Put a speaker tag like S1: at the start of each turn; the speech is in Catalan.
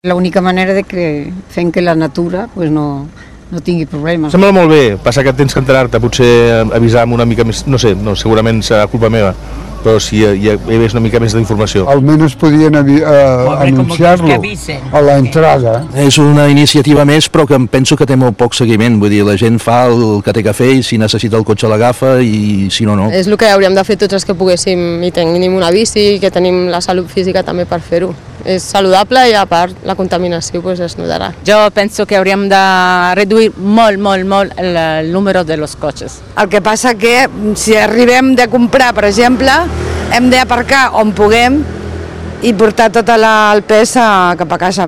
S1: L'única manera de que fent que la natura pues, no tingui problemes.
S2: Sembla molt bé, passa que tens que enterar-te, potser avisar amb una mica més, no sé, segurament serà culpa meva, però si hi hagués una mica més d'informació.
S3: Almenys podien anunciar-lo a la entrada.
S4: És una iniciativa més, però que em penso que té molt poc seguiment, vull dir, la gent fa el que té que fer i si necessita el cotxe l'agafa i si no, no.
S5: És el que hauríem de fer tots els que poguéssim i tenim una bici i que tenim la salut física també per fer-ho. És saludable i a part la contaminació pues, es notarà.
S6: Jo penso que hauríem de reduir molt el número de los cotxes.
S7: El que passa que si arribem de comprar, per exemple, hem d'aparcar on puguem i portar tot el pes cap a casa.